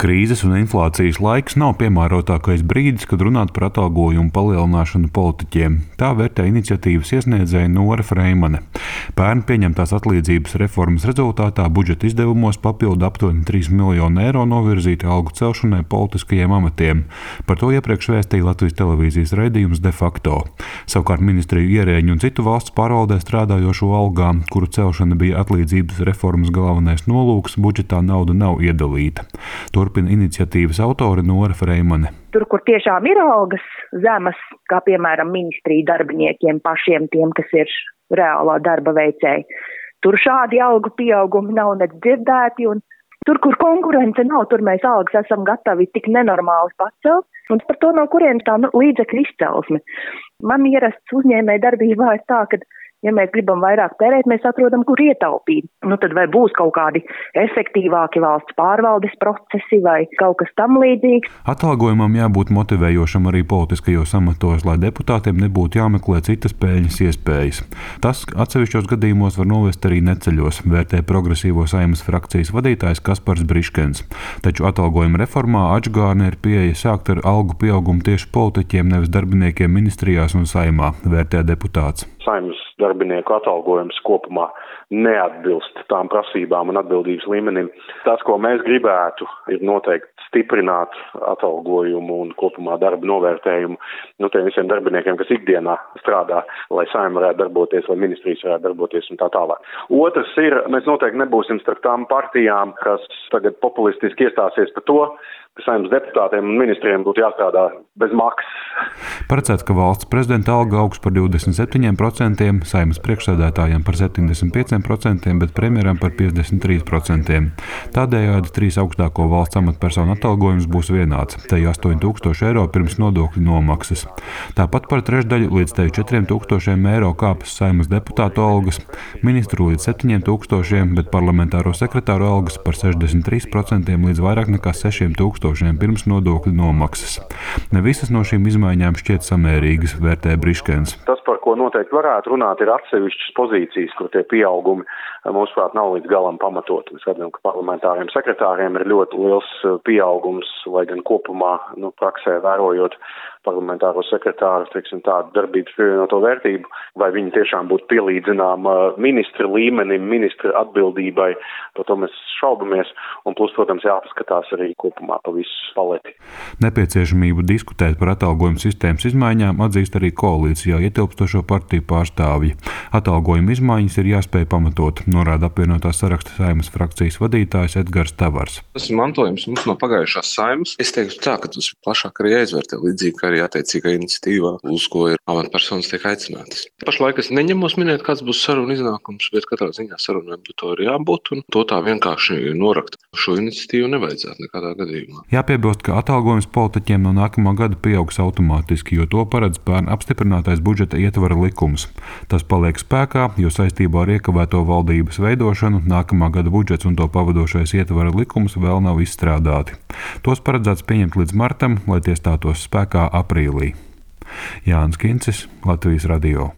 Krīzes un inflācijas laiks nav piemērotākais brīdis, kad runāt par atalgojumu palielināšanu politiķiem. Tā vērtē iniciatīvas iesniedzēja Nora Freimane. Pērn pieņemtās atlīdzības reformas rezultātā budžeta izdevumos papildu aptuveni 3 miljonu eiro novirzīti algu celšanai politiskajiem amatiem. Par to iepriekš vēstīja Latvijas televīzijas raidījums De facto. Savukārt ministriju ierēģu un citu valsts pārvaldē strādājošo algām, kuru celšana bija atlīdzības reformas galvenais nolūks, budžetā nauda nav iedalīta. Turpina iniciatīvas autore Nora Freimane. Tur, kur tiešām ir algas zemas, kā piemēram ministriju darbiniekiem pašiem tiem, kas ir reālā darba veicēji, tur šādi algu pieaugumi nav nec dzirdēti, un tur, kur konkurence nav, tur mēs algas esam gatavi tik nenormāli pacelt, un par to no kurienes tā līdzekļu izcelsme. Man ierasts uzņēmēja darbībā ir tā, ka ja mēs gribam vairāk tērēt, mēs atrodam, kur ietaupīt. Tad vai būs kaut kādi efektīvāki valsts pārvaldes procesi vai kaut kas tam līdzīgs. Atalgojumam jābūt motivējošam arī politiskajos amatos, lai deputātiem nebūtu jāmeklē citas peļņas iespējas. Tas atsevišķos gadījumos var novest arī neceļos, vērtē progresīvo Saeimas frakcijas vadītājs Kaspars Briškens. Taču atalgojuma reformā atžgārne ir pieeja sākt ar algu pieaugumu tieši politiķiem, nevis darbiniekiem ministrijās un Saeimā, vērtē deputāts. Saeimas darbinieku atalgojums kopumā neatbilst tām prasībām un atbildības līmenim. Tas, ko mēs gribētu, ir noteikti stiprināt atalgojumu un kopumā darba novērtējumu tiem visiem darbiniekiem, kas ikdienā strādā, lai Saeima varētu darboties, lai ministrijas varētu darboties un tā tālāk. Otrs ir, mēs noteikti nebūsim starp tām partijām, kas tagad populistiski iestāsies par to, ka Saeimas deputātiem un ministriem būtu jāstrādā bez maksas. Paredzēts, ka valsts prezidenta alga augs par 27%, Saeimas priekšsēdētājiem par 75%, bet premjeram par 53%. Tādējādi 3 augstāko valsts amatpersonu atalgojums būs vienāds, te 8,000 eiro pirms nodokļu nomaksas. Tāpat par trešdaļu līdz 4,000 eiro kāpas Saeimas deputātu algas, ministru līdz 7,000, bet parlamentāro sekretāru algas par 63% līdz vairāk nekā 6,000 pirms nodokļu nomaksas. Ne visas no šīm izmaiņām šķiet samērīgas, vērtē Briškens. Tas, par ko noteikti varētu runāt, ir atsevišķas pozīcijas, kur tie pieaugumi, mūsuprāt, nav līdz galam pamatot. Mēs redzam, ka parlamentāriem sekretāriem ir ļoti liels pieaugums, lai gan kopumā, praksē vērojot parlamentāro sekretāru, tādu darbības pievienoto vērtību, vai viņi tiešām būtu pielīdzināma ministra līmenim, ministra atbildībai, par to mēs šaubamies, un plus, protams, jāpaskatās arī kopumā pa visu paleti. Nepieciešamību diskutēt par atalgojumu sistēmas izmaiņām atzīst arī koalīcijā ietilpstošo partiju pārstāvji. Atalgojuma izmaiņas ir jāspēj pamatot, norāda apvienotās saraksta Saeimas frakcijas vadītājs Edgars Tavars. Tas ir mantojums mums no pagājušās Saeimas. Es teiktu tā, ka tas plašāk arī jāizvērtē, līdzīgi kā arī attiecīgā iniciatīvā, uz ko ir amatpersonas tiek aicinātas. Pašlaik es neņemos minēt, kāds būs saruna iznākums, bet katrā ziņā sarunai to ir jābūt, un to tā vienkārši norakt. Šo iniciatīvu nevajadzētu nekādā gadījumā. Jāpiebilst, ka atalgojums politiķiem no nākamā gada pieaugs automātiski, jo to paredz pērn apstiprinātais budžeta ietvara likums. Tas paliek spēkā, jo saistībā ar iekavēto valdības veidošanu nākamā gada budžets un to pavadošais ietvara likums vēl nav izstrādāti. Tos paredzēts pieņemt līdz martam, lai tie stātos spēkā aprīlī. Jānis Kincis, Latvijas radio.